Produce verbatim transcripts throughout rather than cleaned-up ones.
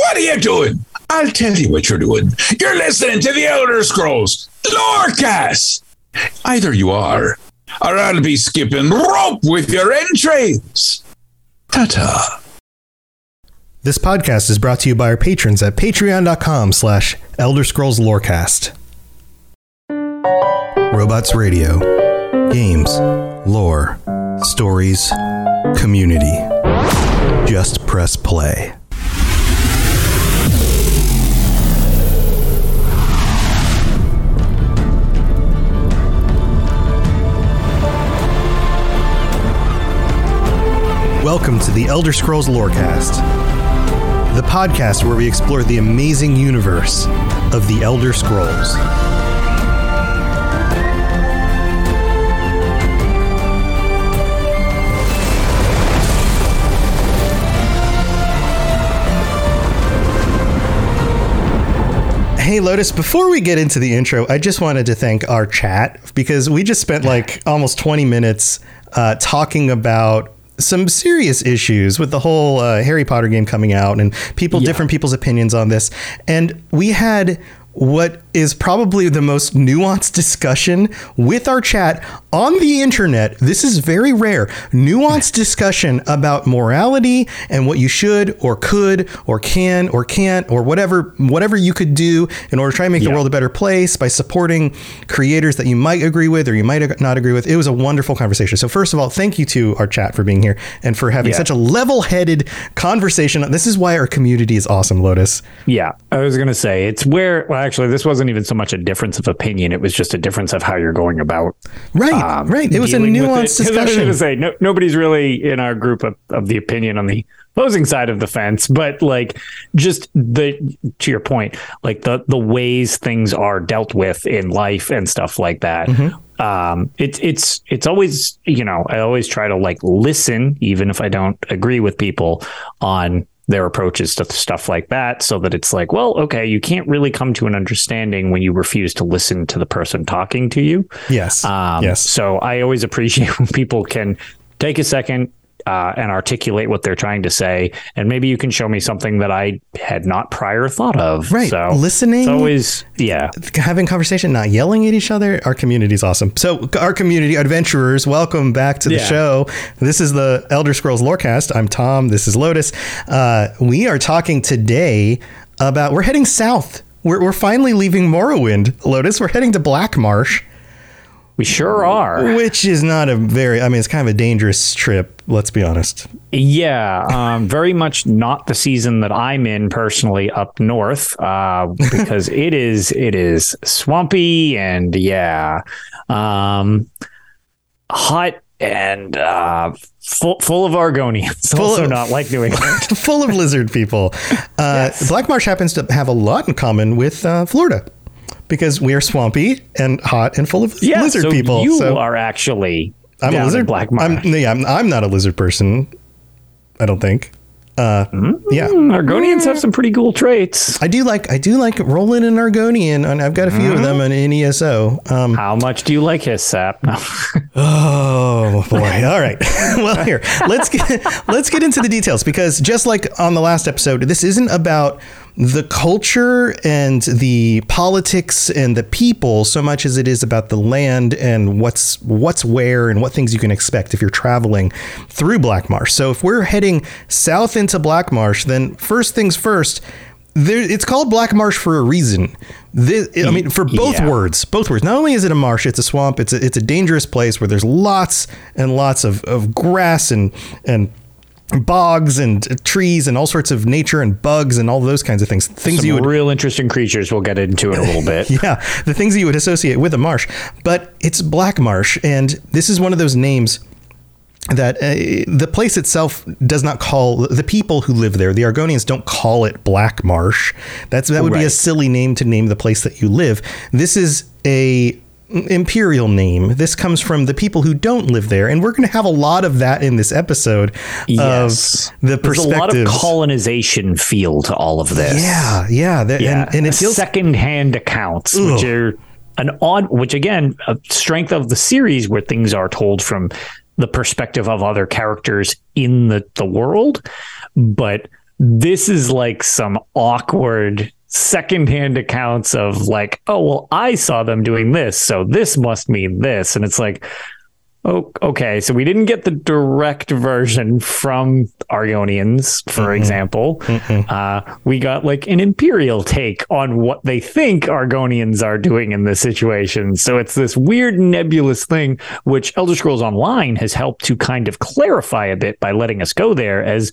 What are you doing? I'll tell you what you're doing. You're listening to the Elder Scrolls Lorecast. Either you are, or I'll be skipping rope with your entrails. Ta-ta. This podcast is brought to you by our patrons at patreon.com slash Elder Scrolls Lorecast. Robots Radio. Games. Lore. Stories. Community. Just press play. Welcome to the Elder Scrolls Lorecast, the podcast where we explore the amazing universe of the Elder Scrolls. Hey, Lotus, before we get into the intro, I just wanted to thank our chat because we just spent like almost twenty minutes uh, talking about some serious issues with the whole uh, Harry Potter game coming out and people, yeah. different people's opinions on this. And we had what is probably the most nuanced discussion with our chat on the internet. This is very rare. Nuanced discussion about morality and what you should or could or can or can't or whatever whatever you could do in order to try and make yeah. the world a better place by supporting creators that you might agree with or you might not agree with. It was a wonderful conversation. So first of all, thank you to our chat for being here and for having yeah. such a level-headed conversation. This is why our community is awesome, Lotus. Yeah, I was going to say it's where, well, actually, this wasn't even so much a difference of opinion. It was just a difference of how you're going about. Right, um, right. It was a nuanced discussion. I was going to say, no, nobody's really in our group of, of the opinion on the opposing side of the fence, but like just the, to your point, like the, the ways things are dealt with in life and stuff like that. Mm-hmm. Um, it's, it's, it's always, you know, I always try to like listen, even if I don't agree with people on their approaches to stuff like that, so that it's like, well, okay, you can't really come to an understanding when you refuse to listen to the person talking to you. Yes. Um, yes. So I always appreciate when people can take a second uh, and articulate what they're trying to say. And maybe you can show me something that I had not prior thought of. Right. So listening. It's always, yeah. Having conversation, not yelling at each other. Our community is awesome. So our community adventurers, welcome back to the yeah. show. This is the Elder Scrolls Lorecast. I'm Tom. This is Lotus. Uh, we are talking today about, we're heading south. We're, we're finally leaving Morrowind, Lotus. We're heading to Blackmarsh. We sure are. Which is not a very, I mean, it's kind of a dangerous trip, let's be honest. Yeah, um, very much not the season that I'm in personally up north, uh, because it is it is swampy and yeah, um, hot and uh, full full of Argonians. Full also of, not like New England. Full of lizard people. Uh, yes. Blackmarsh happens to have a lot in common with uh, Florida. Because we are swampy and hot and full of yeah, lizard so people. You so are actually I'm a lizard. Blackmarsh. I'm, yeah, I'm, I'm not a lizard person. I don't think. Uh, mm, yeah, Argonians have some pretty cool traits. I do like I do like rolling an Argonian, and I've got a few mm. of them in N E S O. Um, How much do you like his sap? No. Oh boy! All right. Well, here let's get let's get into the details, because just like on the last episode, this isn't about the culture and the politics and the people so much as it is about the land and what's what's where and what things you can expect if you're traveling through Blackmarsh. So if we're heading south into Blackmarsh, then first things first, there, it's called Blackmarsh for a reason. This, I mean, for both yeah. words, both words. Not only is it a marsh, it's a swamp. It's a, it's a dangerous place where there's lots and lots of, of grass and and bogs and trees and all sorts of nature and bugs and all those kinds of things. Things Some you would, real interesting creatures we'll get into in a little bit. Yeah, the things that you would associate with a marsh. But it's Blackmarsh, and this is one of those names that uh, the place itself does not call, the people who live there, the Argonians don't call it Blackmarsh. That's that would right. be a silly name to name the place that you live. This is a imperial name. This comes from the people who don't live there, and we're going to have a lot of that in this episode. Yes, of the there's a lot of colonization feel to all of this. Yeah, yeah, the, yeah. And, and it feels secondhand accounts, Ugh. which are an odd, which again, a strength of the series where things are told from the perspective of other characters in the the world, but this is like some awkward secondhand accounts of like, oh, well, I saw them doing this, so this must mean this. And it's like, oh, okay, so we didn't get the direct version from Argonians, for mm-hmm. example. Mm-hmm. Uh, we got like an Imperial take on what they think Argonians are doing in this situation. So it's this weird nebulous thing, which Elder Scrolls Online has helped to kind of clarify a bit by letting us go there, as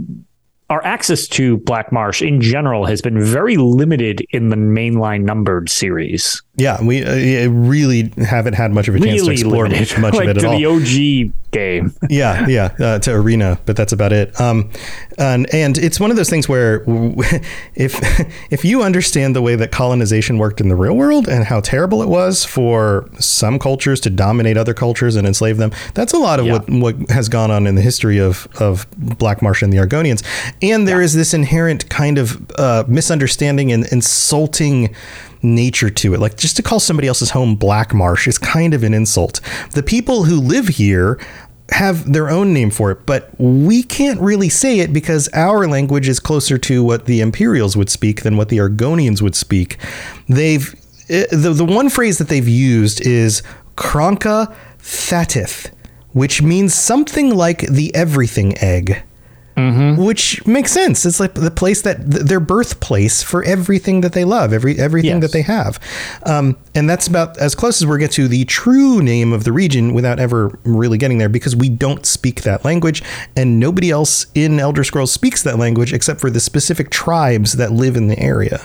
our access to Black Marsh in general has been very limited in the mainline numbered series. Yeah, we uh, really haven't had much of a chance really to explore limited. much like of it to at all. The O G game. yeah, yeah, uh, to Arena, but that's about it. Um, and and it's one of those things where if if you understand the way that colonization worked in the real world and how terrible it was for some cultures to dominate other cultures and enslave them, that's a lot of yeah. what what has gone on in the history of of Black Marsh and the Argonians. And there yeah. is this inherent kind of uh, misunderstanding and insulting nature to it. Like, just to call somebody else's home Black Marsh is kind of an insult. The people who live here have their own name for it, but we can't really say it because our language is closer to what the Imperials would speak than what the Argonians would speak. They've the, the one phrase that they've used is Kronka Thatith, which means something like the everything egg. Mm-hmm. Which makes sense. It's like the place that their birthplace for everything that they love, every everything yes. that they have. Um, and that's about as close as we'll get to the true name of the region without ever really getting there, because we don't speak that language and nobody else in Elder Scrolls speaks that language except for the specific tribes that live in the area.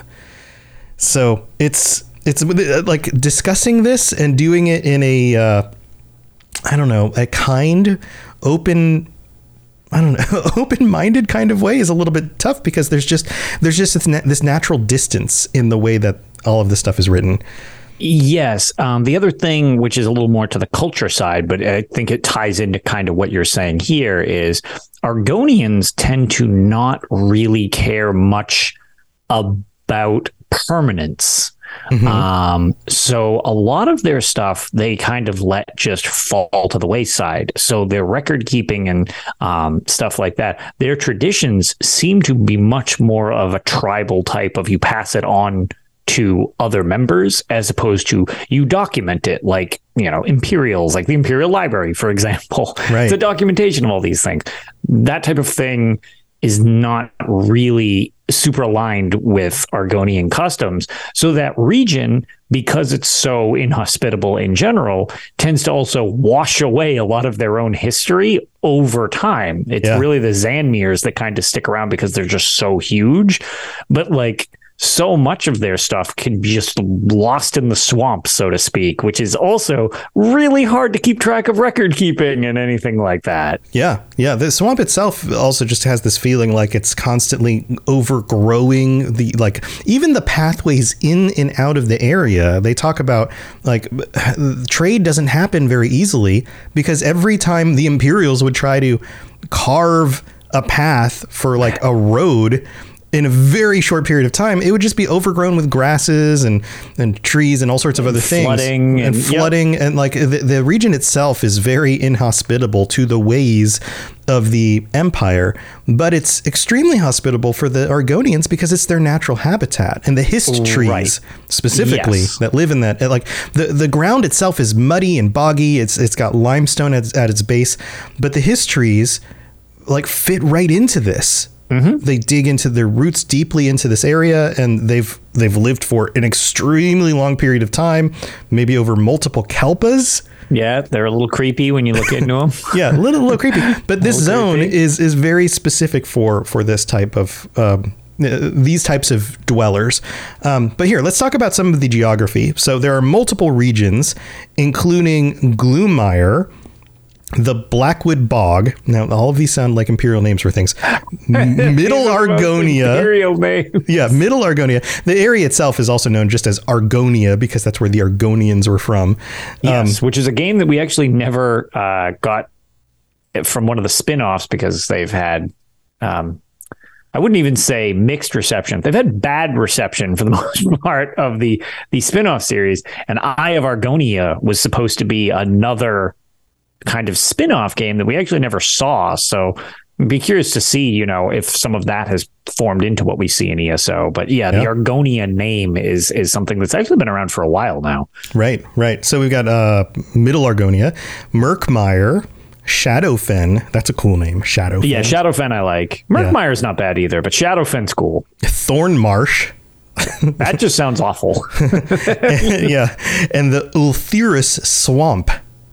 So it's it's like discussing this and doing it in a, uh, I don't know, a kind, open, I don't know, open-minded kind of way is a little bit tough because there's just there's just this, na- this natural distance in the way that all of this stuff is written. Yes. Um, the other thing, which is a little more to the culture side, but I think it ties into kind of what you're saying here, is Argonians tend to not really care much about permanence. Mm-hmm. Um, so a lot of their stuff, they kind of let just fall to the wayside. So their record keeping and um, stuff like that, their traditions seem to be much more of a tribal type of you pass it on to other members as opposed to you document it, like, you know, Imperials, like the Imperial Library, for example. Right. It's a documentation of all these things. That type of thing is not really super aligned with Argonian customs. So that region, because it's so inhospitable in general, tends to also wash away a lot of their own history over time. It's yeah. really the Zanmirs that kind of stick around because they're just so huge. But like, so much of their stuff can be just lost in the swamp, so to speak, which is also really hard to keep track of record keeping and anything like that. Yeah. Yeah. The swamp itself also just has this feeling like it's constantly overgrowing the, like, even the pathways in and out of the area. They talk about like trade doesn't happen very easily because every time the Imperials would try to carve a path for like a road in a very short period of time, it would just be overgrown with grasses and, and trees and all sorts of and other things. Flooding. And, and flooding. Yep. And like the, the region itself is very inhospitable to the ways of the Empire, but it's extremely hospitable for the Argonians because it's their natural habitat. And the hist trees right. specifically yes. that live in that, like the, the ground itself is muddy and boggy. It's It's got limestone at, at its base, but the hist trees like fit right into this. Mm-hmm. They dig into their roots deeply into this area, and they've they've lived for an extremely long period of time, maybe over multiple kalpas. Yeah, they're a little creepy when you look into them. yeah, a little, little creepy. But this zone creepy. is is very specific for for this type of um, these types of dwellers. Um, but here, let's talk about some of the geography. So there are multiple regions, including Gloommire, the Blackwood Bog. Now, all of these sound like Imperial names for things. Middle Argonia. Imperial names. Yeah, Middle Argonia. The area itself is also known just as Argonia because that's where the Argonians were from. Yes, um, which is a game that we actually never uh, got from one of the spin-offs because they've had, um, I wouldn't even say mixed reception. They've had bad reception for the most part of the, the spin-off series. And Eye of Argonia was supposed to be another kind of spin-off game that we actually never saw. So be curious to see, you know, if some of that has formed into what we see in E S O. But yeah, yeah. the Argonia name is is something that's actually been around for a while now. Right, right. So we've got uh, Middle Argonia, Murkmire, Shadowfen. That's a cool name, Shadowfen. Yeah, Shadowfen I like. Murkmire's yeah. not bad either, but Shadowfen's cool. Thornmarsh. That just sounds awful. Yeah, and the Ulthuris Swamp.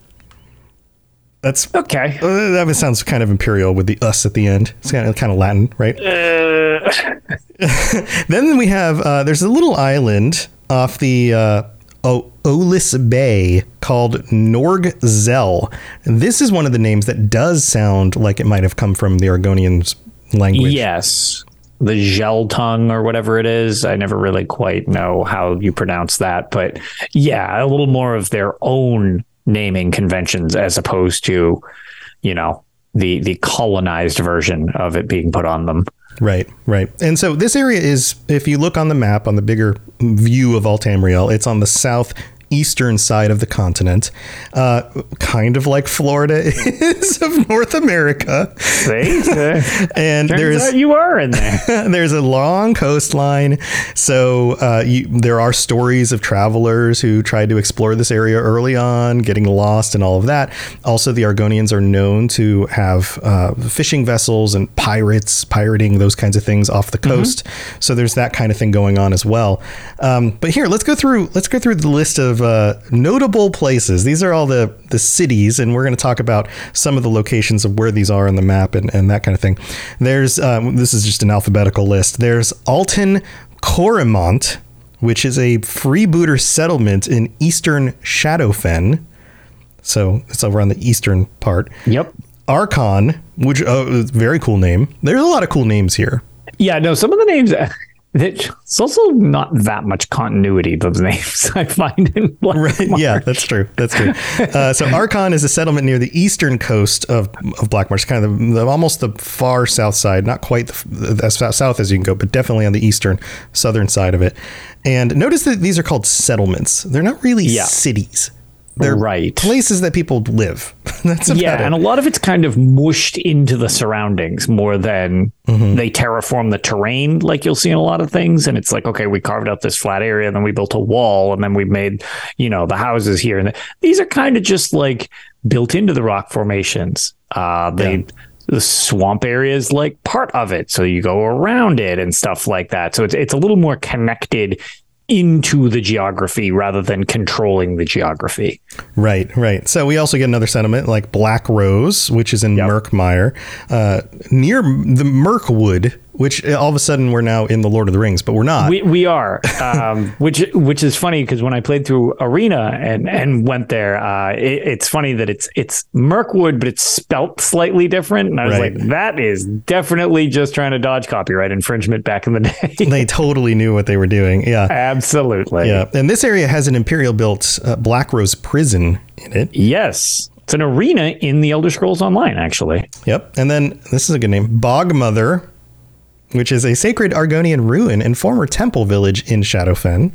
That's okay. Uh, that sounds kind of imperial with the us at the end. It's kind of kind of Latin, right? Uh. Then we have uh, there's a little island off the uh, o- Olis Bay called Norgzel. This is one of the names that does sound like it might have come from the Argonians' language. Yes. The Gel tongue or whatever it is. I never really quite know how you pronounce that. But yeah, a little more of their own naming conventions as opposed to, you know, the the colonized version of it being put on them. Right, right. And so this area is, if you look on the map, on the bigger view of Altamriel, it's on the southeastern side of the continent, uh, kind of like Florida is of North America. See? And Turns there's out you are in there. There's a long coastline. So uh, you, there are stories of travelers who tried to explore this area early on, getting lost and all of that. Also, the Argonians are known to have uh, fishing vessels and pirates, pirating, those kinds of things off the coast. Mm-hmm. So there's that kind of thing going on as well. Um, but here, let's go through. Let's go through the list of uh, notable places. These are all the the cities, and we're going to talk about some of the locations of where these are on the map and, and that kind of thing. There's um, this is just an alphabetical list. There's Alten Corrimont, which is a freebooter settlement in eastern Shadowfen. So it's over on the eastern part. Yep. Archon, which uh, very cool name. There's a lot of cool names here. Yeah, no, some of the names. It's also not that much continuity, those names, I find. In right, yeah, that's true. That's true. Uh, so Archon is a settlement near the eastern coast of, of Blackmarsh, kind of the, the, almost the far south side, not quite the, as south as you can go, but definitely on the eastern, southern side of it. And notice that these are called settlements. They're not really yeah. cities. They're right. places that people live. That's about yeah, it. and a lot of it's kind of mushed into the surroundings more than mm-hmm. they terraform the terrain, like you'll see in a lot of things. And it's like, okay, we carved out this flat area, and then we built a wall, and then we made, you know, the houses here. And the, these are kind of just like built into the rock formations. Uh, they. Yeah. The swamp area is like part of it, so you go around it and stuff like that. So it's it's a little more connected into the geography rather than controlling the geography. Right, right. So we also get another settlement like Black Rose, which is in yep. Murkmire, uh, near the Mirkwood, which all of a sudden we're now in the Lord of the Rings, but we're not. We we are, um, which which is funny because when I played through Arena and and went there, uh, it, it's funny that it's it's Mirkwood, but it's spelt slightly different, and I was right. like, that is definitely just trying to dodge copyright infringement back in the day. They totally knew what they were doing. Yeah, absolutely. Yeah, and this area has an Imperial built uh, Black Rose prison in it. Yes. It's an arena in the Elder Scrolls Online, actually. Yep. And then this is a good name, Bogmother, which is a sacred Argonian ruin and former temple village in Shadowfen.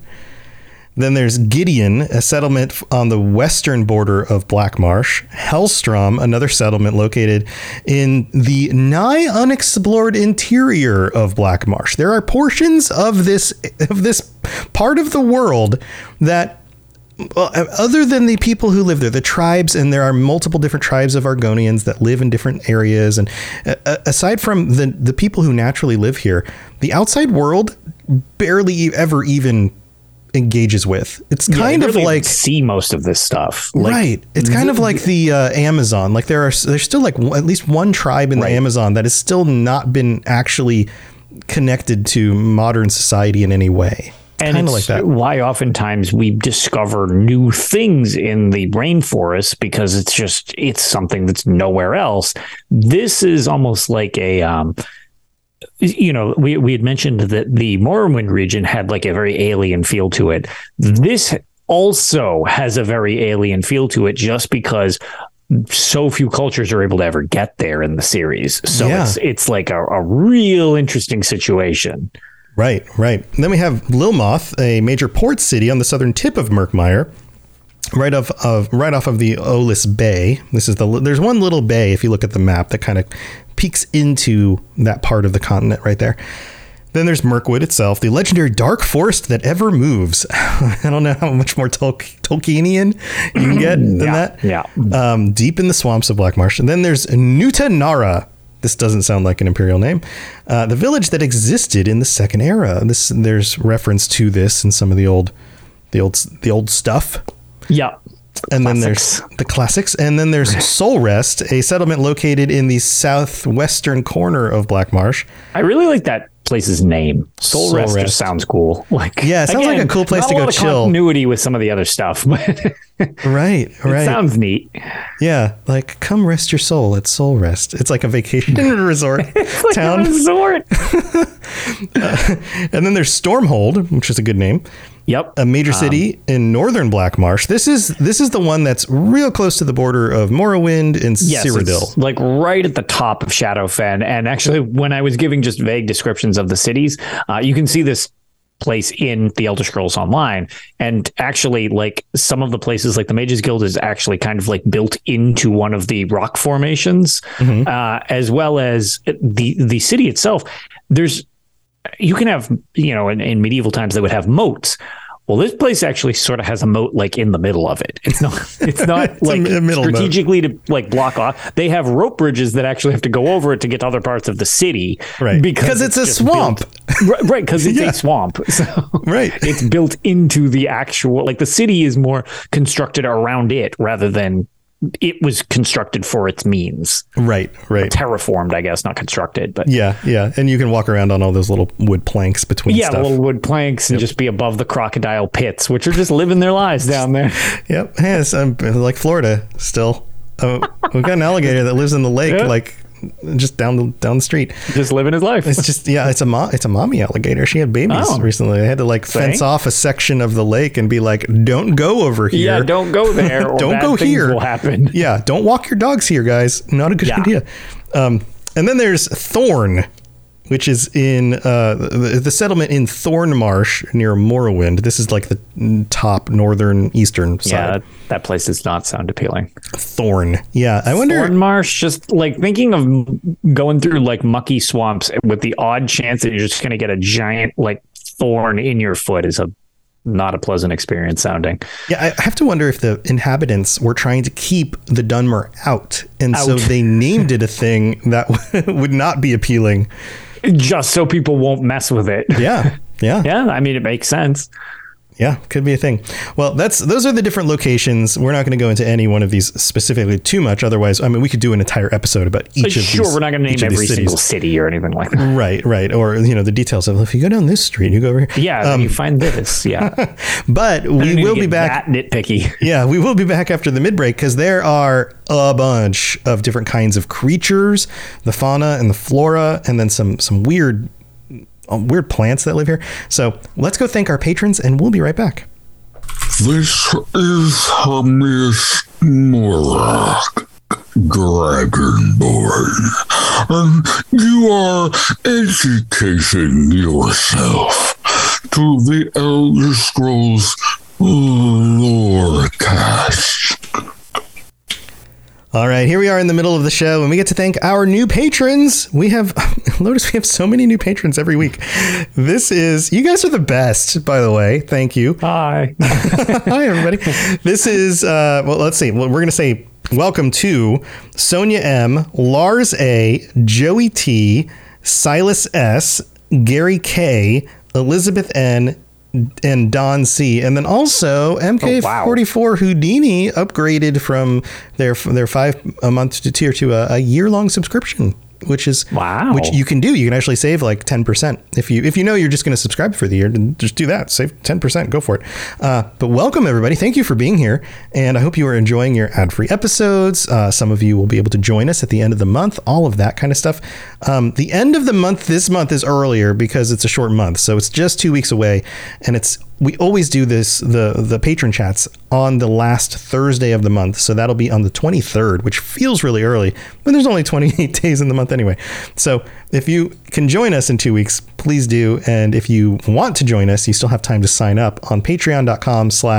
Then there's Gideon, a settlement on the western border of Blackmarsh. Hellstrom, another settlement located in the nigh unexplored interior of Blackmarsh. There are portions of this of this part of the world that, well, other than the people who live there, the tribes, and there are multiple different tribes of Argonians that live in different areas. And uh, aside from the, the people who naturally live here, the outside world barely ever even engages with. It's kind yeah, of really like see most of this stuff. Like, right. It's kind th- of like the uh, Amazon. Like there are, there's still like w- at least one tribe in right. the Amazon that has still not been actually connected to modern society in any way. And it's like that. Why oftentimes we discover new things in the rainforest because it's just, it's something that's nowhere else. This is almost like a, um, you know, we, we had mentioned that the Morrowind region had like a very alien feel to it. This also has a very alien feel to it just because so few cultures are able to ever get there in the series. So yeah. it's, it's like a, a real interesting situation. Right, right. And then we have Lilmoth, a major port city on the southern tip of Murkmire. right off of right off of the Olis Bay. This is the there's one little bay if you look at the map that kind of peeks into that part of the continent right there. Then there's Mirkwood itself, the legendary dark forest that ever moves. I don't know how much more Tol- Tolkienian you can get than yeah, that. Yeah. Um, deep in the swamps of Black Marsh. And then there's Nuta-Nara. This doesn't sound like an imperial name. Uh, the village that existed in the Second Era. This there's reference to this in some of the old, the old, the old stuff. Yeah. And classics. then there's the classics. And then there's Solrest, a settlement located in the southwestern corner of Black Marsh. I really like that place's name. Soul, Soul Rest, Rest just sounds cool. Like, yeah, it sounds again, like a cool place to go of chill. Continuity with some of the other stuff, but right, right. It sounds neat. Yeah, like come rest your soul at Soul Rest. It's like a vacation resort it's like town. A resort. uh, and then there's Stormhold, which is a good name. Yep. A major city um, in northern Black Marsh. This is this is the one that's real close to the border of Morrowind and yes, Cyrodiil. It's like right at the top of Shadowfen. And actually, when I was giving just vague descriptions of the cities, uh, you can see this place in the Elder Scrolls Online. And actually, like some of the places, like the Mages Guild is actually kind of like built into one of the rock formations, mm-hmm. uh, as well as the the city itself. There's you can have, you know, in, in medieval times, they would have moats. Well, this place actually sort of has a moat like in the middle of it. It's not it's not it's like strategically moat. to like block off. They have rope bridges that actually have to go over it to get to other parts of the city. Right. Because it's, it's a swamp. Built, right. Because it's yeah. a swamp. So right. It's built into the actual, like the city is more constructed around it rather than it was constructed for its means. Right, right. Terraformed, I guess, not constructed, but yeah, yeah. And you can walk around on all those little wood planks between yeah, stuff. little wood planks, and yep. just be above the crocodile pits, which are just living their lives down there. Yep. Yeah, it's um, like Florida still. Uh, we've got an alligator that lives in the lake, yep. like just down the down the street, just living his life. It's just yeah, it's a mo- it's a mommy alligator. She had babies oh. recently. They had to like Same. fence off a section of the lake and be like, "Don't go over here. Yeah, don't go there. Or don't bad go things here. Will happen. Yeah, don't walk your dogs here, guys. Not a good yeah. idea." Um, and then there's Thorn, which is in uh, the, the settlement in Thornmarsh near Morrowind. This is like the top northern eastern side. Yeah, that, that place does not sound appealing. Thorn. Yeah, I wonder. Thornmarsh, just like thinking of going through like mucky swamps with the odd chance that you're just going to get a giant like thorn in your foot is a not a pleasant experience sounding. Yeah, I have to wonder if the inhabitants were trying to keep the Dunmer out, and out. so they named it a thing that would not be appealing. Just so people won't mess with it. Yeah. Yeah. Yeah. I mean, it makes sense. Yeah, could be a thing. Well, that's those are the different locations. We're not going to go into any one of these specifically too much. Otherwise, I mean, we could do an entire episode about each of sure, these. Sure, we're not going to name every single city or anything like that. Right, right. Or, you know, the details of if you go down this street, you go over here. Yeah, um, you find this. Yeah. But we will be back. That nitpicky. Yeah, we will be back after the mid-break because there are a bunch of different kinds of creatures, the fauna and the flora, and then some some weird, uh, weird plants that live here. So let's go thank our patrons, and we'll be right back. This is Hamish Morak, Dragonborn, and you are educating yourself to the Elder Scrolls Lorecast. All right, here we are in the middle of the show, and we get to thank our new patrons. We have, Lotus, we have so many new patrons every week. This is, you guys are the best, by the way. Thank you. Hi. Hi, everybody. This is, uh, well, let's see. We're going to say welcome to Sonia M, Lars A, Joey T, Silas S, Gary K, Elizabeth N, and Don C, and then also M K forty-four oh, wow. Houdini upgraded from their their five a month to tier to a, a year long subscription, which is wow, which you can do. You can actually save like ten percent if you if you know you're just going to subscribe for the year. Then just do that, save ten percent, go for it. Uh, but welcome everybody, thank you for being here, and I hope you are enjoying your ad free episodes. Uh, some of you will be able to join us at the end of the month, all of that kind of stuff. Um, the end of the month this month is earlier because it's a short month, so it's just two weeks away, and it's we always do this the the patron chats on the last Thursday of the month, so that'll be on the twenty-third, which feels really early, but there's only twenty-eight days in the month anyway. So if you can join us in two weeks, please do, and if you want to join us, you still have time to sign up on patreon.com slash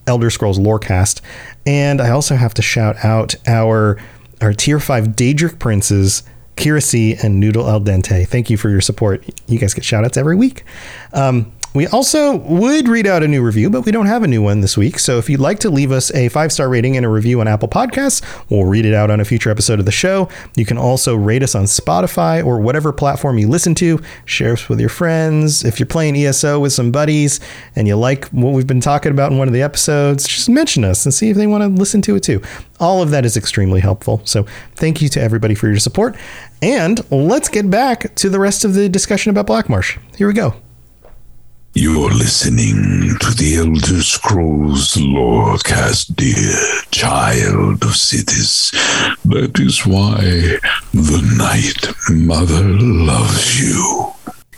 Elder Scrolls Lorecast. And I also have to shout out our our tier five Daedric Princes, Kira C and Noodle Al Dente. Thank you for your support. You guys get shout outs every week. Um, we also would read out a new review, but we don't have a new one this week. So if you'd like to leave us a five-star rating and a review on Apple Podcasts, we'll read it out on a future episode of the show. You can also rate us on Spotify or whatever platform you listen to. Share us with your friends. If you're playing E S O with some buddies and you like what we've been talking about in one of the episodes, just mention us and see if they want to listen to it too. All of that is extremely helpful. So thank you to everybody for your support. And let's get back to the rest of the discussion about Blackmarsh. Here we go. You're listening to the Elder Scrolls Lorecast, dear child of cities. That is why the Night Mother loves you.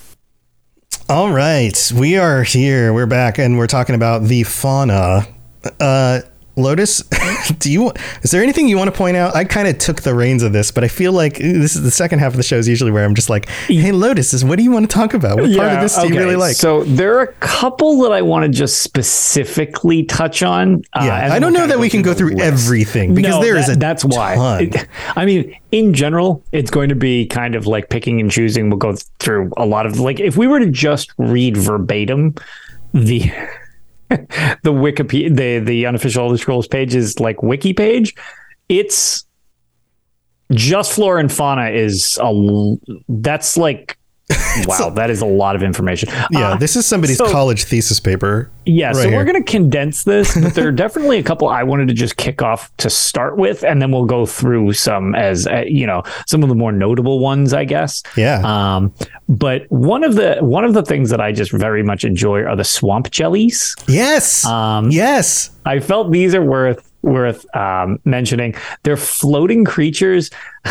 All right, we are here. We're back, and we're talking about the fauna. Uh, Lotus, do you? Is there anything you want to point out? I kind of took the reins of this, but I feel like this is the second half of the show is usually where I'm just like, "Hey, Lotus, what do you want to talk about? What yeah, part of this do okay. you really like?" So there are a couple that I want to just specifically touch on. Yeah, uh, I don't know that we can go through everything because no, there that, is a that's why. It, I mean, in general, it's going to be kind of like picking and choosing. We'll go through a lot of like if we were to just read verbatim the. the Wikipedia, the, the unofficial Elder Scrolls page is like wiki page. It's just flora and fauna is a, that's like, wow, that is a lot of information. Yeah. Uh, this is somebody's so, college thesis paper. Yeah. Right so here. We're going to condense this, but there are definitely a couple I wanted to just kick off to start with, and then we'll go through some as, uh, you know, some of the more notable ones, I guess. Yeah. Um, but one of the, one of the things that I just very much enjoy are the swamp jellies. Yes. Um, yes. I felt these are worth, worth, um, mentioning. They're floating creatures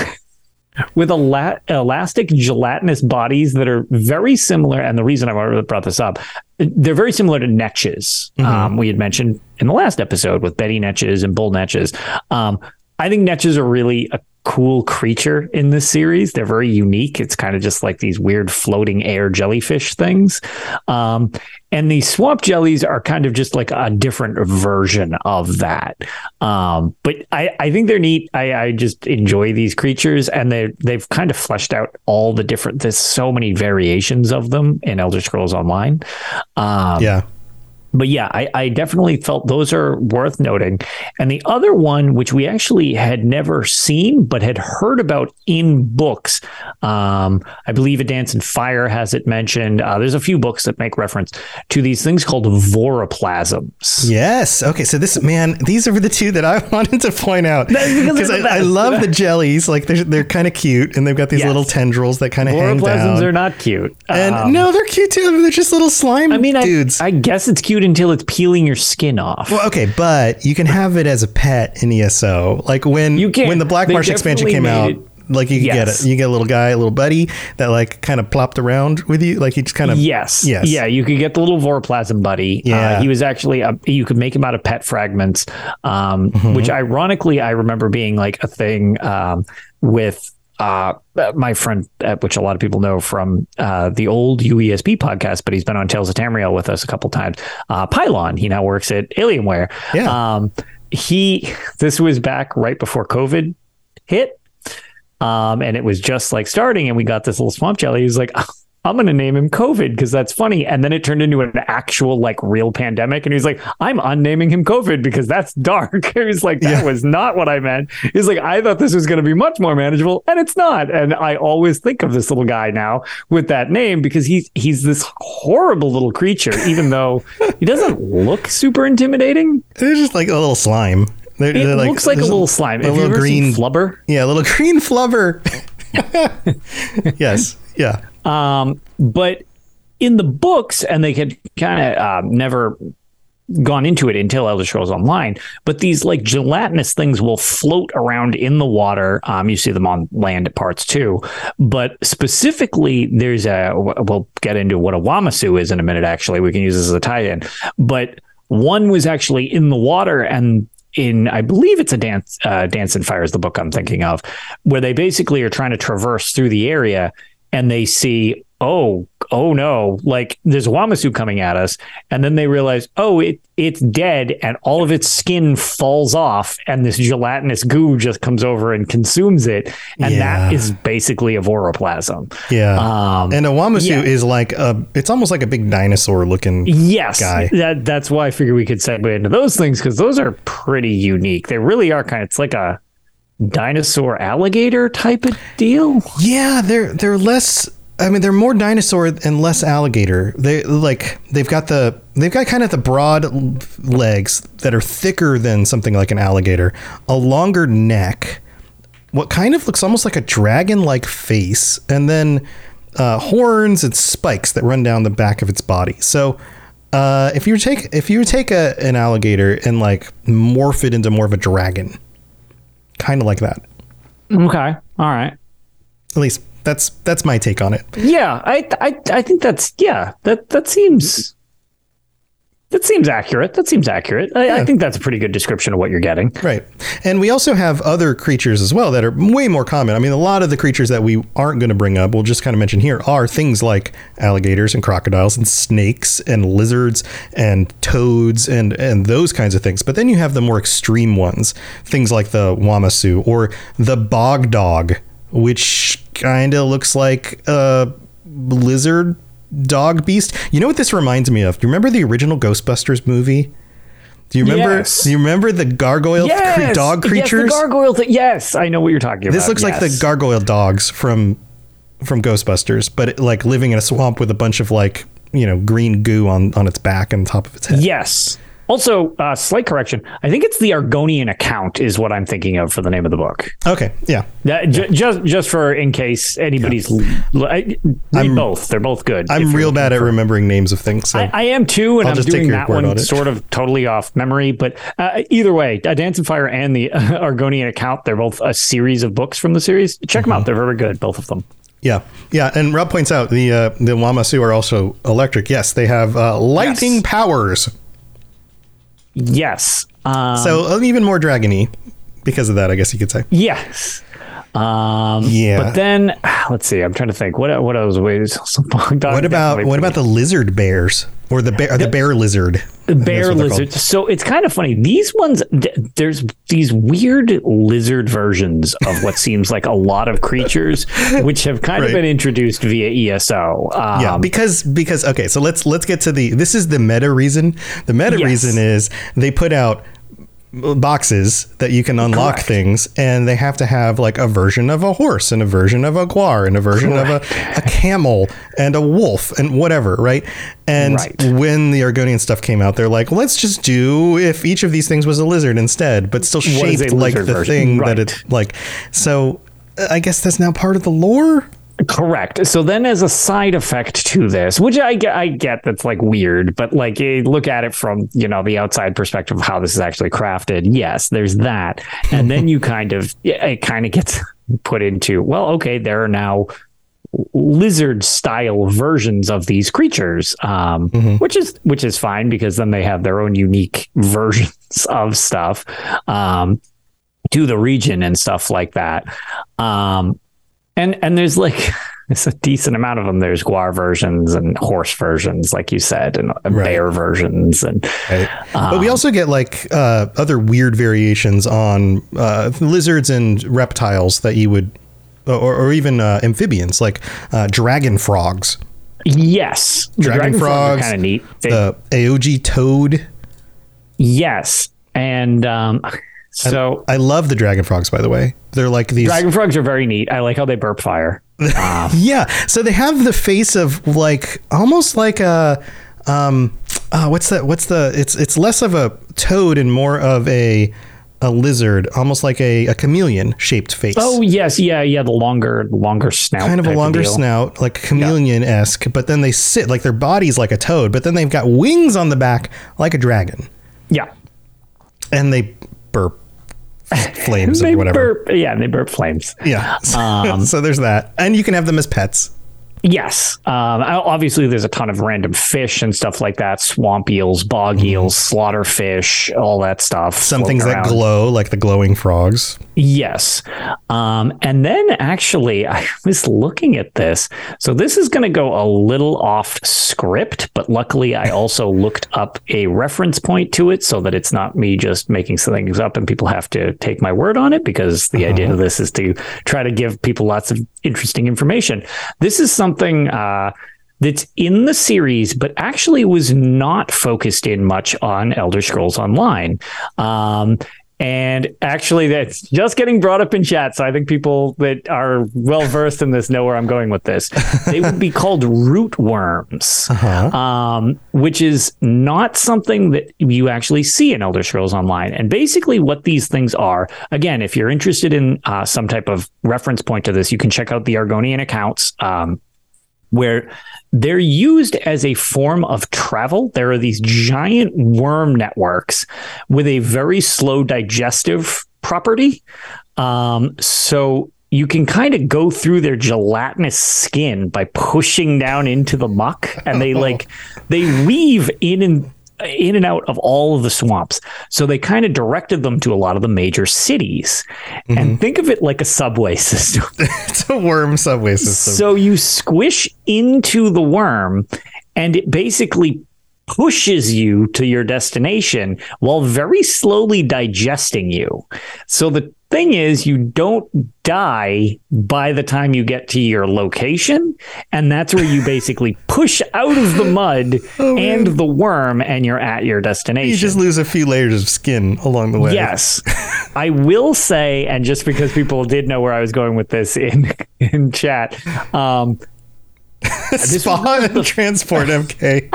with ela- elastic gelatinous bodies that are very similar. And the reason I brought this up, they're very similar to Netches. Mm-hmm. Um, we had mentioned in the last episode with Betty Netches and Bull Netches. Um, I think Netches are really a cool creature in this series. They're very unique. It's kind of just like these weird floating air jellyfish things. Um, and these swamp jellies are kind of just like a different version of that. Um, but I, I think they're neat. I, I just enjoy these creatures, and they they've kind of fleshed out all the different, there's so many variations of them in Elder Scrolls Online. Um, yeah. But yeah, I, I definitely felt those are worth noting. And the other one, which we actually had never seen, but had heard about in books, um, I believe A Dance in Fire has it mentioned. Uh, there's a few books that make reference to these things called voroplasms. Yes. Okay. So this, man, these are the two that I wanted to point out because I, I love the jellies. Like they're, they're kind of cute, and they've got these yes. little tendrils that kind of hang down. Voroplasms are not cute. And um, no, they're cute too. They're just little slime I mean, dudes. I, I guess it's cute until it's peeling your skin off. Well, okay, but you can have it as a pet in E S O. Like when you can. when the Blackmarsh expansion came out, it, like you could yes. get it. You get a little guy, a little buddy that like kind of plopped around with you. Like he just kind of yes, yes, yeah. You could get the little voroplasm buddy. Yeah, uh, he was actually a, you could make him out of pet fragments, um, mm-hmm. which ironically I remember being like a thing um, with. Uh, my friend, uh, which a lot of people know from uh, the old U E S P podcast, but he's been on Tales of Tamriel with us a couple times. Uh, Pylon, he now works at Alienware. Yeah. Um, he, this was back right before COVID hit. Um, and it was just like starting, and we got this little swamp jelly. He was like, oh, I'm going to name him COVID because that's funny. And then it turned into an actual like real pandemic. And he's like, I'm unnaming him COVID because that's dark. He was like, that yeah. was not what I meant. He's like, I thought this was going to be much more manageable, and it's not. And I always think of this little guy now with that name because he's, he's this horrible little creature, even though he doesn't look super intimidating. They're just like a little slime. They're, it they're looks like, like a little slime. A Have little you ever green seen Flubber? Yeah, a little green Flubber. Yes. Yeah. Um, but in the books, and they had kind of um, never gone into it until Elder Scrolls Online, but these like gelatinous things will float around in the water. Um, you see them on land at parts too, but specifically there's a, we'll get into what a Wamasu is in a minute. Actually, we can use this as a tie-in, but one was actually in the water, and in, I believe it's a dance, uh, Dance in Fire is the book I'm thinking of, where they basically are trying to traverse through the area, and they see oh, oh no, like there's a Wamasu coming at us. And then they realize, oh, it it's dead and all of its skin falls off and this gelatinous goo just comes over and consumes it. And Yeah. that is basically a voroplasm. Yeah. Um, and a Wamasu yeah. is like a, it's almost like a big dinosaur looking. Yes, guy. that that's why I figured we could segue into those things because those are pretty unique. They really are kind of, it's like a dinosaur alligator type of deal. Yeah, they're they're less. I mean, they're more dinosaur and less alligator. They like they've got the they've got kind of the broad legs that are thicker than something like an alligator, a longer neck, what kind of looks almost like a dragon-like face, and then uh, horns and spikes that run down the back of its body. So. Uh, if you take if you take a, an alligator and like morph it into more of a dragon, kind of like that. Okay, all right. At least that's that's my take on it. Yeah, I I I think that's yeah that that seems that seems accurate. That seems accurate. I, Yeah. I think that's a pretty good description of what you're getting. Right. And we also have other creatures as well that are way more common. I mean, a lot of the creatures that we aren't going to bring up, we'll just kind of mention here, are things like alligators and crocodiles and snakes and lizards and toads and, and those kinds of things. But then you have the more extreme ones, things like the Wamasu or the bog dog, which kind of looks like a lizard dog beast. You know what this reminds me of? Do you remember the original Ghostbusters movie? Do you remember? Yes. Do you remember the gargoyle Yes, cre- dog yes, creatures? the gargoyle. Th- yes, I know what you're talking about. This looks like the Yes. gargoyle dogs from from Ghostbusters, but it, like living in a swamp with a bunch of like you know green goo on on its back and top of its head. Yes. Also, uh, slight correction. I think it's the Argonian account is what I'm thinking of for the name of the book. Okay. Yeah. That, ju- just just for in case anybody's l- I, read I'm- both. They're both good. if I'm you're real looking bad at for- remembering names of things. So. I, I am too, and I'll I'm just take doing your that word one on it. sort of totally off memory. But uh, either way, A Dance of Fire and the uh, Argonian account, they're both a series of books from the series. Check Mm-hmm. them out. They're very good, both of them. Yeah, yeah, and Rob points out the uh, the Wamasu are also electric. Yes, they have uh, lightning Yes. powers, Yes. Um, so uh, even more dragony because of that. I guess you could say. yes. Um, Yeah. But then let's see. I'm trying to think. What what else ways? What about what about the lizard bears or the bear or the bear lizard? the bear That's what they're lizard? called. So it's kind of funny. These ones, th- there's these weird lizard versions of what seems like a lot of creatures, which have kind Right. of been introduced via E S O. Um, Yeah, because because okay, so let's let's get to the this is the meta reason. The meta Yes. reason is they put out boxes that you can unlock Correct. things, and they have to have like a version of a horse and a version of a guar and a version of a, a camel and a wolf and whatever, right? And Right. when the Argonian stuff came out, they're like, let's just do if each of these things was a lizard instead, but still What is a shaped like lizard the version? thing Right. that it's like. So uh, I guess that's now part of the lore. Correct. So then, as a side effect to this, which I get, I get that's like weird, but like eh, look at it from you know the outside perspective of how this is actually crafted. Yes, there's that, and then you kind of yeah, it kind of gets put into well, okay, there are now lizard style versions of these creatures, um, which is which is fine because then they have their own unique versions of stuff um, to the region and stuff like that. Um, And and there's like there's a decent amount of them. There's guar versions and horse versions, like you said, and Right. bear versions, and Right. but we also get like uh, other weird variations on uh, lizards and reptiles that you would, or, or even uh, amphibians like uh, dragon frogs, yes, the dragon, frogs, kind of neat. They- the Aogi toad. yes, and um, so I love the dragon frogs, by the way. They're like these. dragon frogs are very neat. I like how they burp fire. Um, Yeah. So they have the face of like almost like a um uh, what's that what's the it's it's less of a toad and more of a a lizard, almost like a, a chameleon shaped face. oh yes, yeah, yeah. The longer, longer snout, Kind of a type longer deal. snout, like chameleon-esque, but then they sit like their body's like a toad, but then they've got wings on the back like a dragon. Yeah, And they burp flames they or whatever. burp. Yeah, they burp flames. Yeah. Um, so there's that. And you can have them as pets. Yes. Um, obviously, there's a ton of random fish and stuff like that. Swamp eels, bog eels, slaughterfish, all that stuff. Some things that glow, like the glowing frogs. Yes. Um, and then actually, I was looking at this. So this is going to go a little off script, but luckily I also looked up a reference point to it so that it's not me just making some things up and people have to take my word on it, because the uh-huh. idea of this is to try to give people lots of interesting information. This is something Something uh, that's in the series, but actually was not focused in much on Elder Scrolls Online. Um, and actually, that's just getting brought up in chat. So I think people that are well versed in this know where I'm going with this. They would be called root worms, uh-huh. um, which is not something that you actually see in Elder Scrolls Online. And basically, what these things are, again, if you're interested in uh, some type of reference point to this, you can check out the Argonian accounts. Um, where they're used as a form of travel. There are these giant worm networks with a very slow digestive property. Um, so you can kind of go through their gelatinous skin by pushing down into the muck, and they like, they weave in and in and out of all of the swamps. So they kind of directed them to a lot of the major cities. Mm-hmm. And think of it like a subway system. It's a worm subway system. So you squish into the worm and it basically pushes you to your destination while very slowly digesting you. So the thing is, you don't die by the time you get to your location, and that's where you basically push out of the mud oh, and the worm, and you're at your destination. You just lose a few layers of skin along the way. Yes. I will say, and just because people did know where I was going with this in in chat, um Spawn and the Transport M K.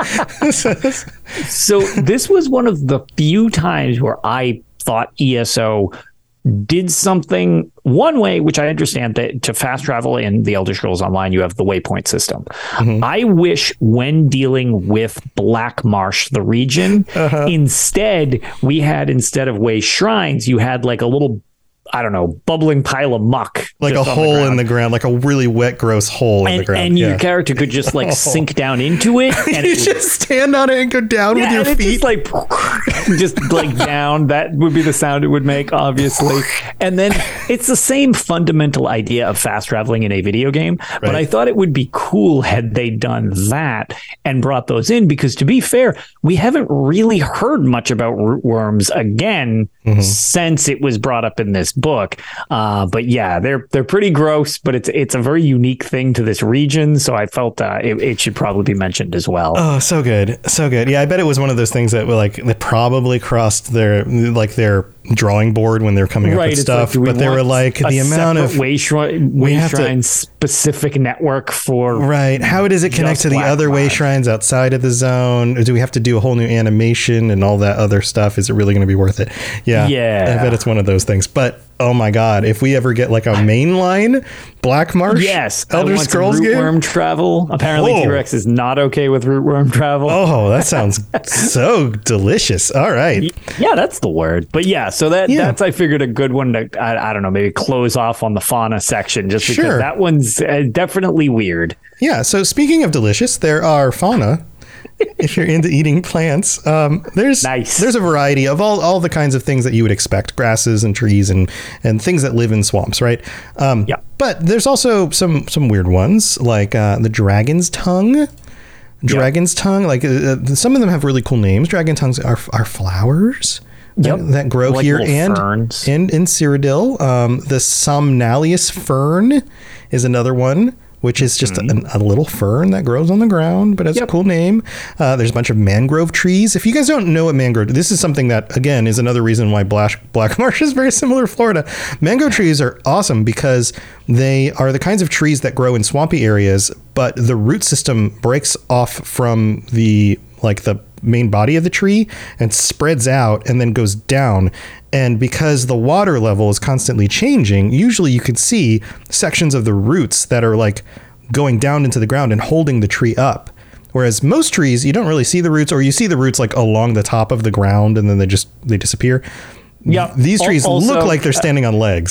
So this was one of the few times where I thought E S O did something one way, which I understand that to fast travel in the Elder Scrolls Online, you have the waypoint system. Mm-hmm. I wish when dealing with Black Marsh, the region, uh-huh. instead we had, instead of way shrines, you had like a little, I don't know, bubbling pile of muck. Like a hole the in the ground, like a really wet, gross hole and, in the ground. And yeah. your character could just like oh. sink down into it. And you it just would, stand on it and go down yeah, with your feet. Just like, just like down. That would be the sound it would make, obviously. And then it's the same fundamental idea of fast traveling in a video game. Right. But I thought it would be cool had they done that and brought those in, because to be fair, we haven't really heard much about root worms again mm-hmm. since it was brought up in this book. Uh, but yeah, they're they're pretty gross, but it's it's a very unique thing to this region. So I felt uh, it, it should probably be mentioned as well. Oh, so good. So good. Yeah, I bet it was one of those things that were like, they probably crossed their, like their drawing board when they're coming right, up with stuff, like, but they were like the amount of way, shrine, way shrine to, specific network for right. How does it connect to the other way shrines outside of the zone? Or do we have to do a whole new animation and all that other stuff? Is it really going to be worth it? Yeah, yeah. I bet it's one of those things. But oh my god, if we ever get like a mainline Black Marsh, yes, Elder Scrolls game, rootworm travel. Apparently, Whoa. T-Rex is not okay with rootworm travel. Oh, that sounds so delicious. All right, yeah, that's the word. But yeah. So that yeah. that's, I figured, a good one to, I, I don't know, maybe close off on the fauna section, just because sure. that one's uh, definitely weird. Yeah. So speaking of delicious, there are fauna. If you're into eating plants, um, there's nice. there's a variety of all, all the kinds of things that you would expect, grasses and trees and, and things that live in swamps, right? Um, yeah. But there's also some some weird ones, like uh, the dragon's tongue. Dragon's yep. tongue, like uh, some of them have really cool names. Dragon tongues are are flowers. Yep. that grow like here and, and in Cyrodiil. Um, the Somnalius fern is another one, which is just mm-hmm. a, a little fern that grows on the ground, but has yep. a cool name. Uh, there's a bunch of mangrove trees. If you guys don't know what mangrove, this is something that, again, is another reason why Black, Black Marsh is very similar to Florida. Mangrove trees are awesome because they are the kinds of trees that grow in swampy areas, but the root system breaks off from the, like the main body of the tree and spreads out and then goes down. And because the water level is constantly changing, usually you can see sections of the roots that are like going down into the ground and holding the tree up. Whereas most trees, you don't really see the roots, or you see the roots like along the top of the ground and then they just, they disappear. Yeah. These trees also look like they're standing on legs.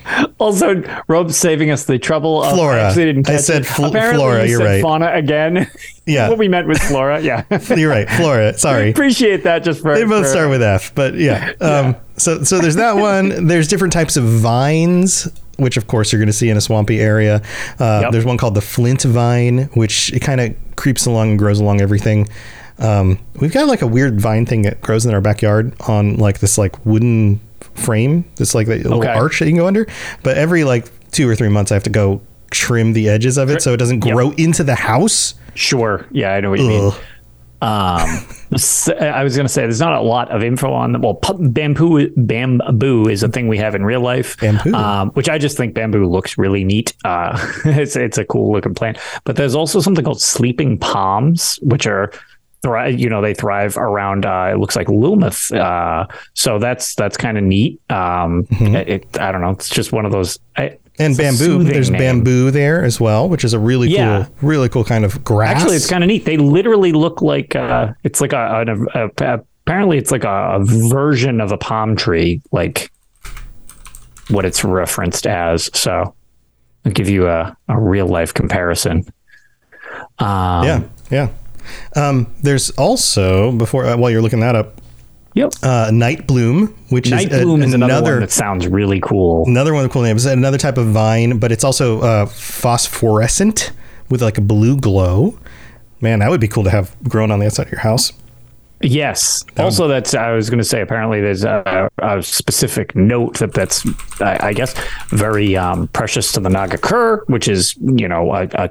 Also, Rob saving us the trouble of Flora. I actually didn't catch I said it. fl- Apparently flora, you you're said right. fauna again. Yeah. What we meant was flora. Yeah. You're right. Flora. Sorry. Appreciate that just for They both for- start with F, but yeah. Um, so so there's that one. There's different types of vines, which of course you're going to see in a swampy area. Uh, Yep. There's one called the flint vine, which it kind of creeps along and grows along everything. Um, we've got like a weird vine thing that grows in our backyard on like this like wooden frame. This like the little Okay. arch that you can go under. But every like two or three months, I have to go trim the edges of it so it doesn't Yep. grow into the house. Sure. Yeah, I know what you mean. Ugh. Um, s- I was going to say there's not a lot of info on them. Well, pu- bamboo bamboo is a thing we have in real life, Bamboo. um, which I just think bamboo looks really neat. Uh, it's it's a cool looking plant. But there's also something called sleeping palms, which are thrive. You know, they thrive around. Uh, it looks like Lilmuth. Uh, so that's that's kind of neat. Um, it, it I don't know. It's just one of those. I, And it's a bamboo, soothing there's name. bamboo there as well, which is a really Yeah. cool, really cool kind of grass. Actually, it's kind of neat. They literally look like uh, it's like a, a, a, a apparently it's like a, a version of a palm tree, like what it's referenced as. So I'll give you a, a real life comparison. Um, yeah, yeah. Um, there's also before uh, while you're looking that up, Yep. uh, night bloom, which Night is, a- bloom is another, another one that sounds really cool. another one of the cool names. Another type of vine, but it's also uh, phosphorescent with like a blue glow. Man, that would be cool to have grown on the outside of your house. Yes. Also, that's I was going to say. Apparently, there's a, a specific note that that's I, I guess very um, precious to the Naga Cur, which is you know a, a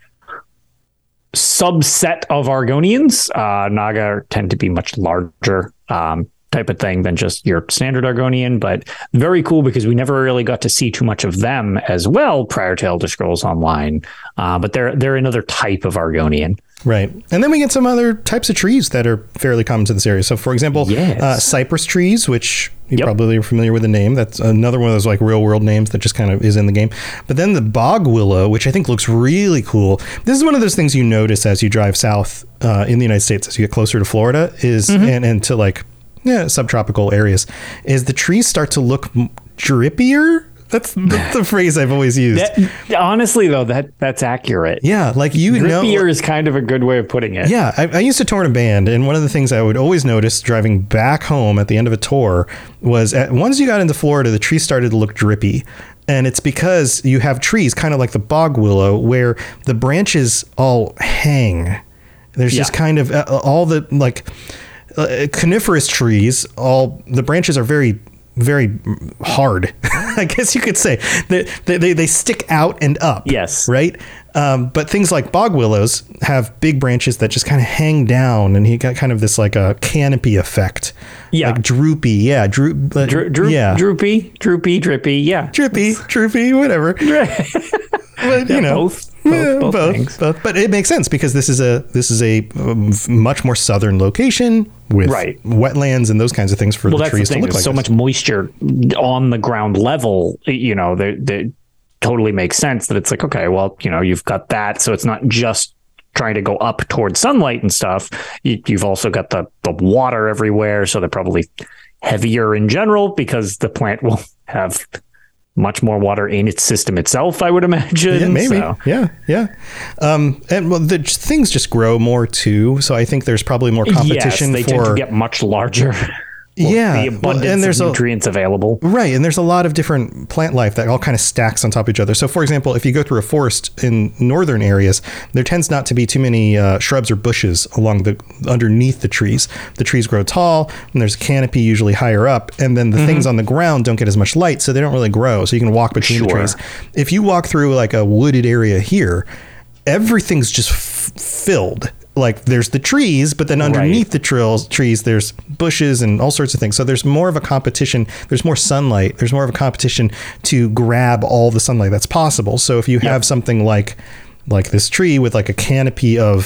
subset of Argonians. Uh, Naga tend to be much larger um, type of thing than just your standard Argonian, but very cool because we never really got to see too much of them as well prior to Elder Scrolls Online. Uh, but they're they're another type of Argonian. Right. And then we get some other types of trees that are fairly common to this area. So, for example, Yes. uh, cypress trees, which you Yep. probably are familiar with the name. That's another one of those like real world names that just kind of is in the game. But then the bog willow, which I think looks really cool. This is one of those things you notice as you drive south uh, in the United States, as you get closer to Florida, is Mm-hmm. and, and to like yeah, subtropical areas, is the trees start to look m- drippier. That's, that's the phrase I've always used. That, honestly, though, that that's accurate. yeah, like you know. Drippier is kind of a good way of putting it. Yeah, I, I used to tour in a band, and one of the things I would always notice driving back home at the end of a tour was at, once you got into Florida, the trees started to look drippy. And it's because you have trees, kind of like the bog willow, where the branches all hang. There's just Yeah. kind of uh, all the like uh, coniferous trees, all the branches are very very hard, I guess you could say. They, they, they stick out and up. Yes. Right? Um, but things like bog willows have big branches that just kind of hang down, and you got kind of this like a canopy effect. Yeah. Like droopy. Yeah. Droop, uh, Dro- droop, yeah. droopy, droopy, drippy. Yeah. Drippy, droopy, whatever. But, you Yeah, know, both, both, yeah, both both, things. both. But it makes sense because this is a this is a um, much more southern location with Right. wetlands and those kinds of things for Well, the that's the trees to thing. look There's like so this. much moisture on the ground level. You know, they they totally makes sense that it's like, okay, well, you know, you've got that, so it's not just trying to go up towards sunlight and stuff. You, you've also got the the water everywhere, so they're probably heavier in general because the plant will have much more water in its system itself, I would imagine. Yeah, maybe. So, Yeah, yeah. Um, and well, the things just grow more too. So I think there's probably more competition yes, they for. tend to get much larger. Well, Yeah, the well, abundance and there's a- of nutrients available. Right, and there's a lot of different plant life that all kind of stacks on top of each other. So, for example, if you go through a forest in northern areas, there tends not to be too many uh, shrubs or bushes along the underneath the trees. The trees grow tall, and there's a canopy usually higher up, and then the Mm-hmm. things on the ground don't get as much light, so they don't really grow. So you can walk between the Sure. trees. If you walk through like a wooded area here, everything's just f- filled. Like there's the trees, but then underneath Right. the trails, trees, there's bushes and all sorts of things. So there's more of a competition. There's more sunlight. There's more of a competition to grab all the sunlight that's possible. So if you have something like like this tree with like a canopy of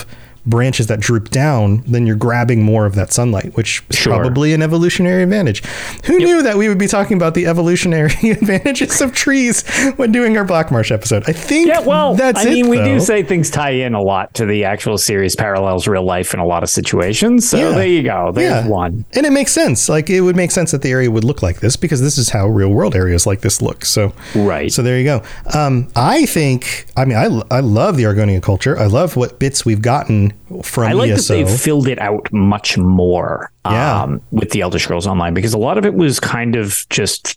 branches that droop down, then you're grabbing more of that sunlight, which is Sure. probably an evolutionary advantage. Who knew that we would be talking about the evolutionary advantages of trees when doing our Black Marsh episode? I think Yeah, well, that's I it, mean, we though. do say things tie in a lot to the actual series, parallels real life in a lot of situations. So Yeah. there you go. There's Yeah. one. And it makes sense. Like, it would make sense that the area would look like this because this is how real world areas like this look. So, Right. So there you go. Um, I think, I mean, I, I love the Argonian culture. I love what bits we've gotten from I like E that S O. they've filled it out much more Yeah. um, with the Elder Scrolls Online, because a lot of it was kind of just,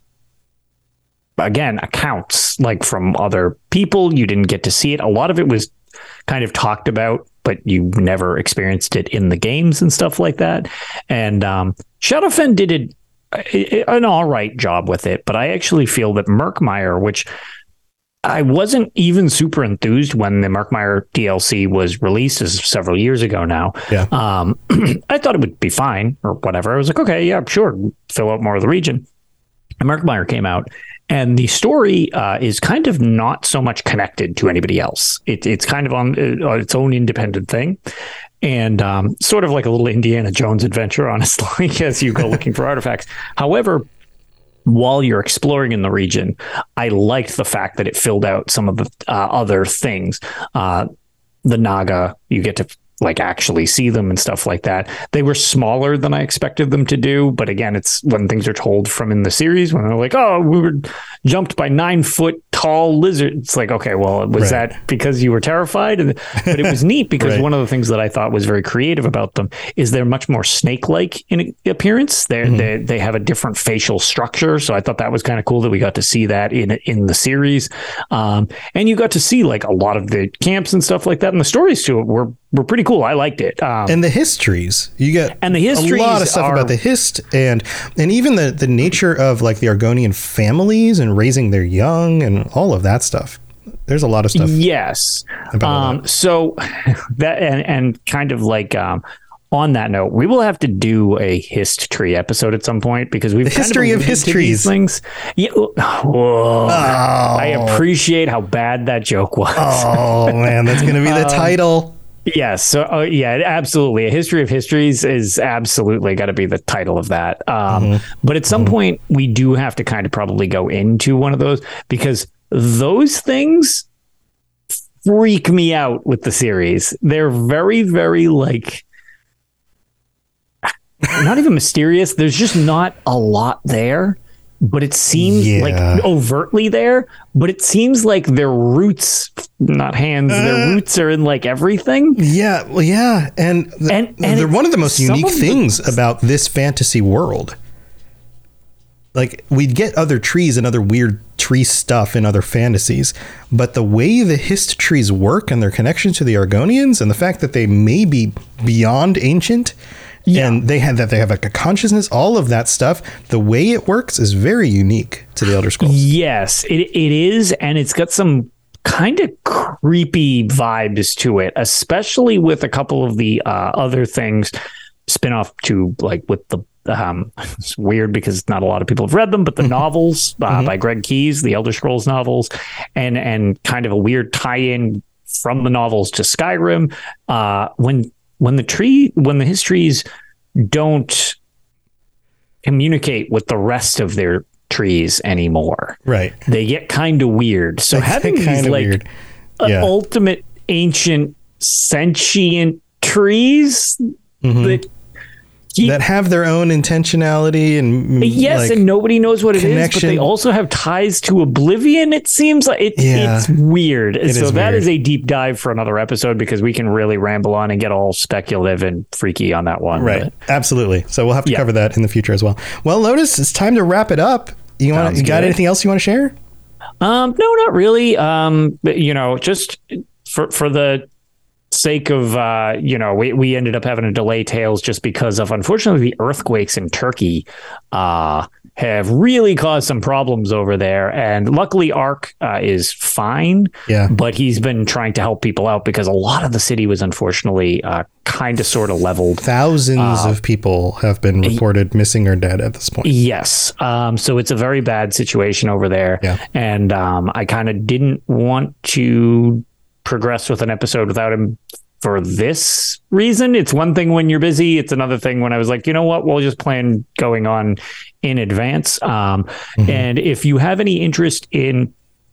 again, accounts like from other people. You didn't get to see it. A lot of it was kind of talked about, but you never experienced it in the games and stuff like that. And um, Shadowfen did it, an all right job with it, but I actually feel that Murkmire, which I wasn't even super enthused when the Murkmire D L C was released, this is several years ago now. Yeah. Um, I thought it would be fine or whatever. I was like, okay, yeah, sure, fill out more of the region. And Murkmire came out, and the story uh, is kind of not so much connected to anybody else. It, it's kind of on uh, its own independent thing. And um, sort of like a little Indiana Jones adventure, honestly, as you go looking for artifacts. However, while you're exploring in the region, I liked the fact that it filled out some of the uh, other things. Uh, the Naga, you get to like actually see them and stuff like that. They were smaller than I expected them to do, but again, it's when things are told from in the series when they're like, "Oh, we were jumped by nine foot tall lizards." It's like, okay, well, was Right. that because you were terrified? And, but it was neat because Right. one of the things that I thought was very creative about them is they're much more snake-like in appearance. They're, Mm-hmm. they they have a different facial structure, so I thought that was kind of cool that we got to see that in in the series. Um, and you got to see like a lot of the camps and stuff like that, and the stories to it were were pretty cool. I liked it. Um, And the histories, you get And the histories a lot of stuff are- about the hist and and even the the nature of like the Argonian families and raising their young and all of that stuff. There's a lot of stuff. Yes. about Um, so that and, and kind of like um, on that note, we will have to do a history episode at some point because we've The kind history of alluded to histories. these things. Yeah. Whoa. I appreciate how bad that joke was. Oh man, that's gonna be the Um, title. Yes. So, uh, yeah, absolutely. A history of histories is absolutely got to be the title of that. Um, Mm-hmm. But at some point, we do have to kind of probably go into one of those because those things freak me out with the series. They're very, very like not even mysterious. There's just not a lot there. But it seems Yeah. like overtly there, but it seems like their roots, not hands, Uh. their roots are in like everything. Yeah, well, yeah, and, th- And- and they're it's one of the most some unique of the- things about this fantasy world. Like we'd get other trees and other weird tree stuff in other fantasies, but the way the hist trees work and their connection to the Argonians and the fact that they may be beyond ancient. Yeah. And they have that they have like a consciousness, all of that stuff. The way it works is very unique to the Elder Scrolls. Yes, it it is, and it's got some kind of creepy vibes to it, especially with a couple of the uh, other things spin off to like with the um it's weird because not a lot of people have read them, but the novels uh, Mm-hmm. by Greg Keyes, the Elder Scrolls novels, and and kind of a weird tie-in from the novels to Skyrim. Uh, when when the tree when the histories don't communicate with the rest of their trees anymore, Right. they get kind of weird. So They get having these kinda like weird. uh, Yeah. ultimate ancient sentient trees that keep, Mm-hmm. That have their own intentionality and yes, like, and nobody knows what it is, but connection. they also have ties to oblivion. It seems like it, Yeah. it's weird. It so is that weird. is a deep dive for another episode because we can really ramble on and get all speculative and freaky on that one. Right. But Absolutely. So we'll have to Yeah. cover that in the future as well. Well, Lotus, it's time to wrap it up. You want Sounds you got good. anything else you want to share? Um, no, not really. Um, but, you know, just for for the sake of uh, you know, we we ended up having to delay Tales just because of unfortunately the earthquakes in Turkey uh have really caused some problems over there. And luckily Ark uh, is fine. Yeah. But he's been trying to help people out because a lot of the city was unfortunately uh kind of sort of leveled. Thousands Uh, of people have been reported missing or dead at this point. Yes. Um, so it's a very bad situation over there. Yeah. And um, I kind of didn't want to progress with an episode without him for this reason. It's one thing when you're busy. It's another thing when I was like, you know what, we'll just plan going on in advance. Um, mm-hmm. And if you have any interest in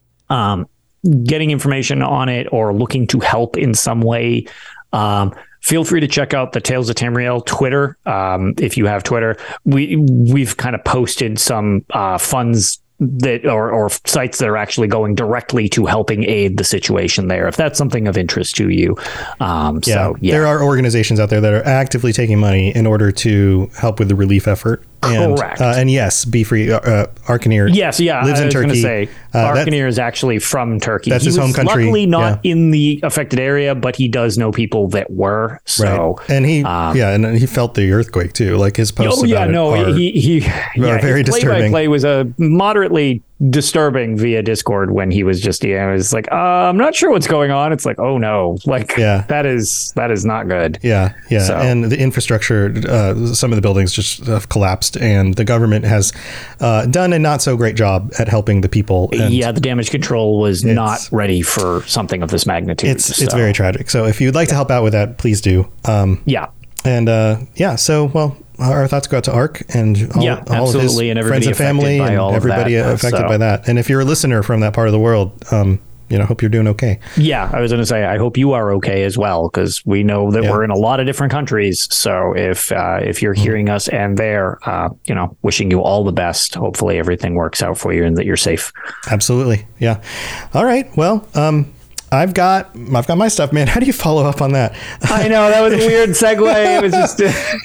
um, getting information on it or looking to help in some way, um, feel free to check out the Tales of Tamriel Twitter. Um, if you have Twitter, we, we've kind of posted some uh, funds that or, or sites that are actually going directly to helping aid the situation there, if that's something of interest to you. Um, yeah, so, yeah, there are organizations out there that are actively taking money in order to help with the relief effort. And, Correct. Uh, and yes, be free. Uh, Arcanir. Yes, yeah. Lives I in was Turkey. Gonna say, uh, Arcanir is actually from Turkey. That's he his was home country. Luckily, not yeah. in the affected area, but he does know people that were. So, right. and he, um, yeah, and he felt the earthquake too. Like his posts. Oh yeah, about no, it are, he he. Yeah, very his disturbing. Play-by-play was a moderately disturbing via Discord when he was just, yeah, I was like, uh, I'm not sure what's going on. It's like, oh no, like, yeah, that is that is not good. Yeah, yeah, so. And the infrastructure, uh, some of the buildings just have collapsed, and the government has uh, done a not so great job at helping the people. And yeah, the damage control was not ready for something of this magnitude. It's so. it's very tragic. So if you'd like to help out with that, please do. Um, yeah, and uh, yeah, so well. Our thoughts go out to Ark and all, yeah, all of his and friends and family and everybody that, affected so. by that. And if you're a listener from that part of the world, um, you know, hope you're doing okay. Yeah, I was going to say, I hope you are okay as well, because we know that yeah. we're in a lot of different countries. So if uh, if you're hearing us and there, uh, you know, wishing you all the best. Hopefully everything works out for you and that you're safe. Absolutely. Yeah. All right. Well, um, I've got I've got my stuff, man. How do you follow up on that? I know that was a weird segue. It was just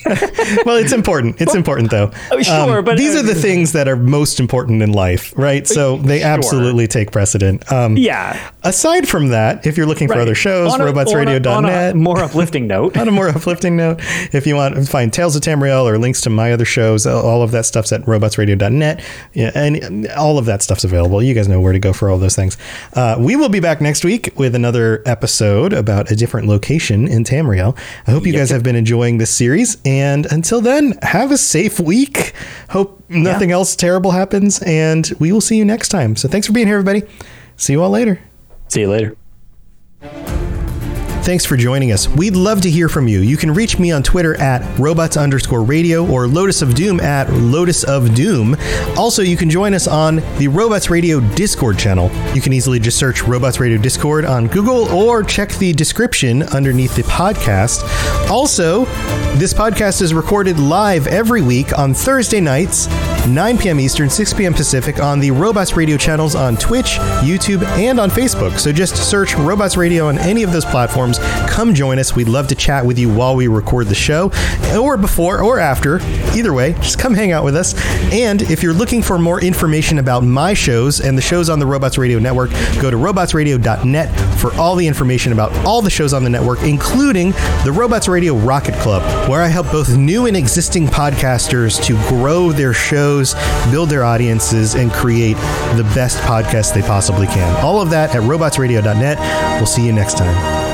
well, it's important. It's important though. Oh, sure, um, but these are the things that are most important in life, right? So they sure. absolutely take precedent. Um, yeah. Aside from that, if you're looking right. for other shows, robots radio dot net. On a more uplifting note. on a more uplifting note, if you want to find Tales of Tamriel or links to my other shows, all of that stuff's at robots radio dot net. Yeah, and all of that stuff's available. You guys know where to go for all those things. Uh, we will be back next week with another episode about a different location in Tamriel. I hope you yep. guys have been enjoying this series, and until then, have a safe week. Hope nothing yeah. else terrible happens, and we will see you next time. So thanks for being here, everybody. See you all later. See you later. Thanks for joining us. We'd love to hear from you. You can reach me on Twitter at robots underscore radio or Lotus of Doom at Lotus of Doom. Also, you can join us on the Robots Radio Discord channel. You can easily just search Robots Radio Discord on Google or check the description underneath the podcast. Also, this podcast is recorded live every week on Thursday nights, nine p.m. Eastern, six p.m. Pacific on the Robots Radio channels on Twitch, YouTube, and on Facebook. So just search Robots Radio on any of those platforms. Come join us. We'd love to chat with you while we record the show, or before or after. Either way, just come hang out with us. And if you're looking for more information about my shows and the shows on the Robots Radio Network, go to robots radio dot net for all the information about all the shows on the network, including the Robots Radio Rocket Club, where I help both new and existing podcasters to grow their shows, build their audiences, and create the best podcast they possibly can. All of that at robots radio dot net. We'll see you next time.